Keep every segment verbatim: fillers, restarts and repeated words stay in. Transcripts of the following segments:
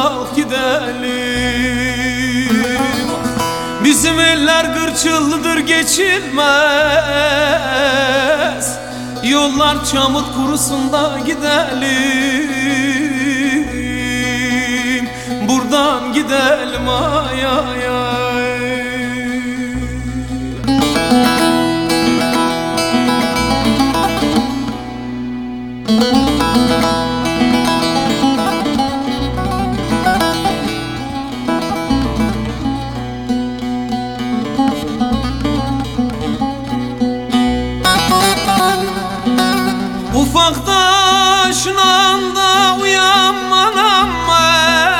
kalk gidelim. Bizim eller kırçıllıdır geçilmez, yollar çamur kurusun da gidelim. Buradan gidelim ay ay ay. Ufak taşla da uyanman ama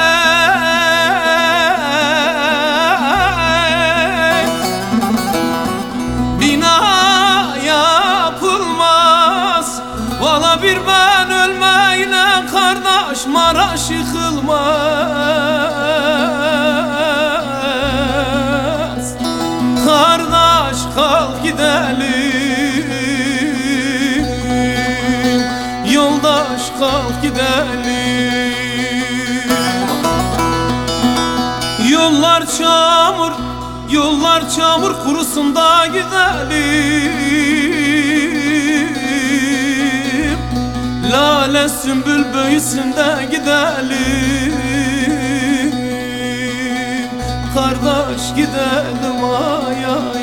bina yapılmaz. Valla bir ben ölmeyle kardeş Maraş yıkılmaz. Kardeş kalk gidelim, yoldaş kalk gidelim. Yollar çamur, yollar çamur kurusun da gidelim. Lale sümbül büyüsün de gidelim. Kardeş gidelim ay ay.